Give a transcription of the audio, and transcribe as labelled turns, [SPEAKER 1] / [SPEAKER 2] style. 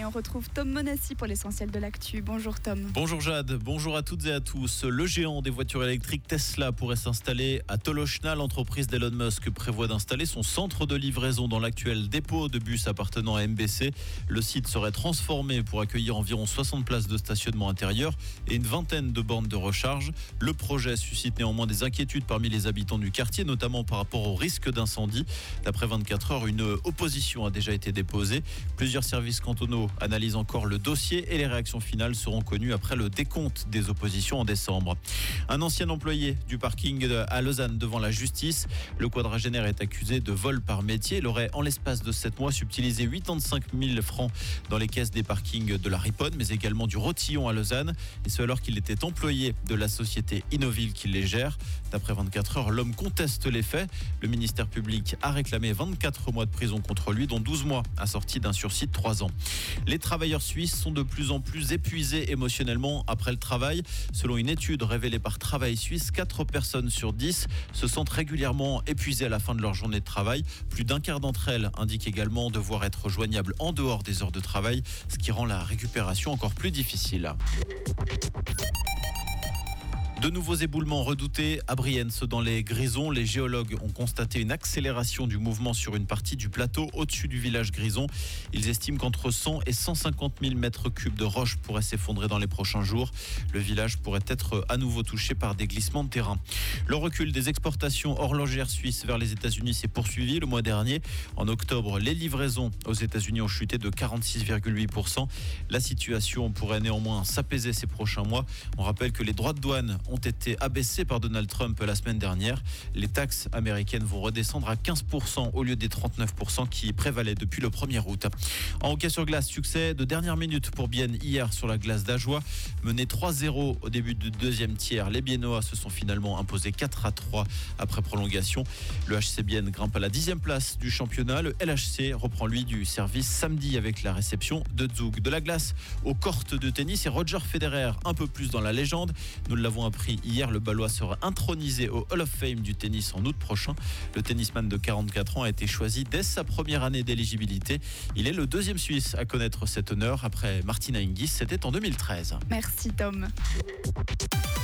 [SPEAKER 1] et on retrouve Tom Monassi pour l'essentiel de l'actu. Bonjour Tom.
[SPEAKER 2] Bonjour Jade, bonjour à toutes et à tous. Le géant des voitures électriques Tesla pourrait s'installer à Tolocna. L'entreprise d'Elon Musk prévoit d'installer son centre de livraison dans l'actuel dépôt de bus appartenant à MBC. Le site serait transformé pour accueillir environ 60 places de stationnement intérieur et une vingtaine de bornes de recharge. Le projet suscite néanmoins des inquiétudes parmi les habitants du quartier, notamment par rapport au risque d'incendie. D'après 24 heures, une opposition a déjà été déposée. Plusieurs services cantonaux analysent encore le dossier et les réactions finales seront connues après le décompte des oppositions en décembre. Un ancien employé du parking à Lausanne devant la justice. Le quadragénaire est accusé de vol par métier. Il aurait, en l'espace de 7 mois, subtilisé 85 000 francs dans les caisses des parkings de la Riponne, mais également du Rotillon à Lausanne. Et ce alors qu'il était employé de la société Innoville qui les gère. D'après 24 heures, l'homme conteste les faits. Le ministère public a réclamé 24 mois de prison contre lui, dont 12 mois assortis d'un sursis de 3 ans. Les travailleurs suisses sont de plus en plus épuisés émotionnellement après le travail. Selon une étude révélée par Travail Suisse, 4 personnes sur 10 se sentent régulièrement épuisées à la fin de leur journée de travail. Plus d'un quart d'entre elles indiquent également devoir être joignables en dehors des heures de travail, ce qui rend la récupération encore plus difficile. De nouveaux éboulements redoutés à Brienz dans les Grisons. Les géologues ont constaté une accélération du mouvement sur une partie du plateau au-dessus du village Grison. Ils estiment qu'entre 100 et 150 000 mètres cubes de roches pourraient s'effondrer dans les prochains jours. Le village pourrait être à nouveau touché par des glissements de terrain. Le recul des exportations horlogères suisses vers les États-Unis s'est poursuivi le mois dernier. En octobre, les livraisons aux États-Unis ont chuté de 46,8%. La situation pourrait néanmoins s'apaiser ces prochains mois. On rappelle que les droits de douane ont été abaissés par Donald Trump la semaine dernière. Les taxes américaines vont redescendre à 15% au lieu des 39% qui prévalaient depuis le 1er août. En hockey sur glace, succès de dernière minute pour Bienne hier sur la glace d'Ajoie. Mené 3-0 au début du deuxième tiers, les Biennois se sont finalement imposés 4-3 après prolongation. Le HC Bienne grimpe à la 10e place du championnat. Le LHC reprend lui du service samedi avec la réception de Zug. De la glace aux cortes de tennis et Roger Federer un peu plus dans la légende. Nous l'avons appris hier, le Balois sera intronisé au Hall of Fame du tennis en août prochain. Le tennisman de 44 ans a été choisi dès sa première année d'éligibilité. Il est le deuxième Suisse à connaître cet honneur après Martina Hingis, c'était en 2013.
[SPEAKER 1] Merci Tom.